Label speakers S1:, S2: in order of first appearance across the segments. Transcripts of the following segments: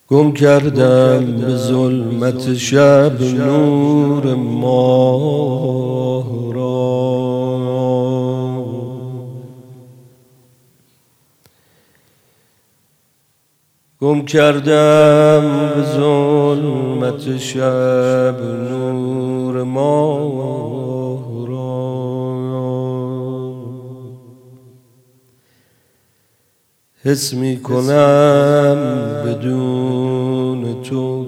S1: گم کردم به ظلمت شب نور ماه را، گم کردم به ظلمت شب نور ماه را. حس می کنم بدون تو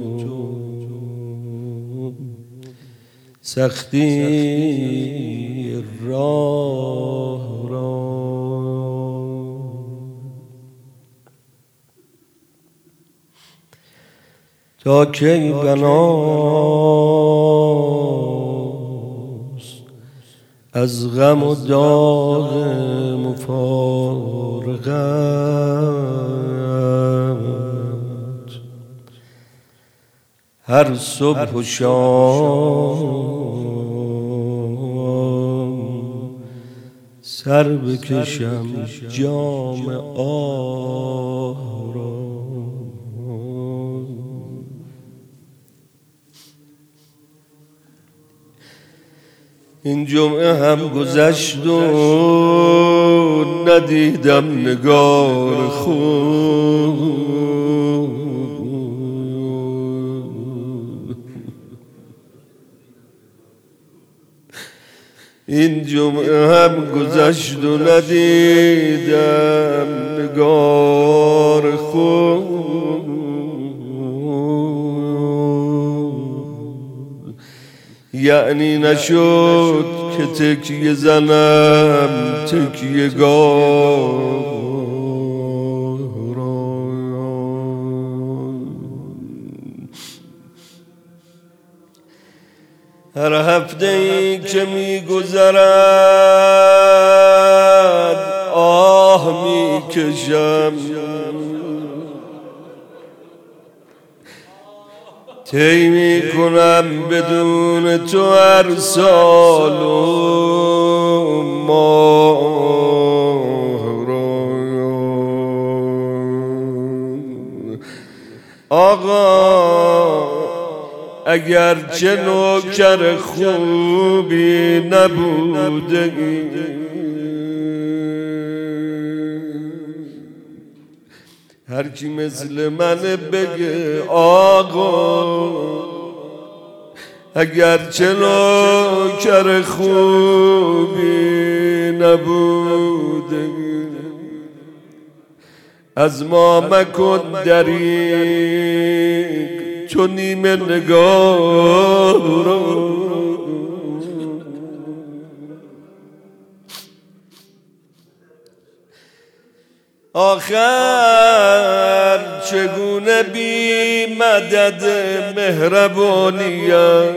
S1: سختی راه را. تا کی بناست از غم و داغ مفارقت، هر صبح و شام سر بکشم جام آه را. این جمعه هم گذشت و ندیدم نگار خود. این جمعه هم گذشت و ندیدم نگار خود. یعنی نشد که تکیه زنم تکیه گاه را. هر هفته ای که می گذرد آه می کشم، طی می کنم بدون تو هر سال و ماه را. آقا اگرچه نوکر خوبی نبوده ای، هر کی مثل من بگه آقا اگرچه نوکر خوبی نبوده، از ما مکن دریغ تو نیمه نگاه را. آخر چگونه بی مدد مهربانیت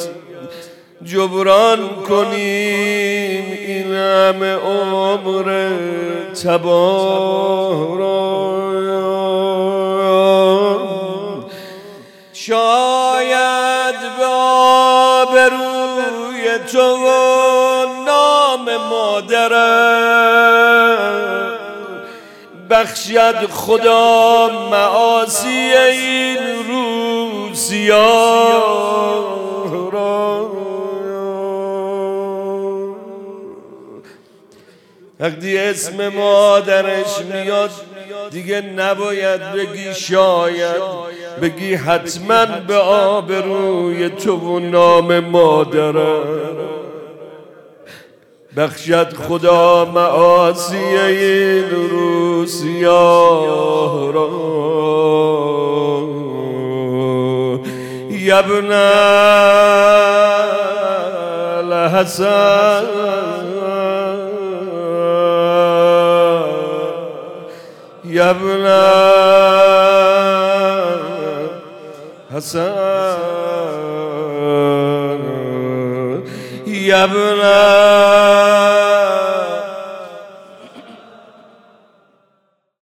S1: جبران کنیم این همه عمر تباه را. شاید به آبروی تو و نام مادرت بخشد خدا معاصی این روسیاه را. وقتی اسم مادرش میاد دیگه نباید بگی شاید، بگی حتما به آبروی تو و نام مادرت بخشد خدا معاصی این روسیاه را. یا ابن الحسن یا ابن الحسن یا ابن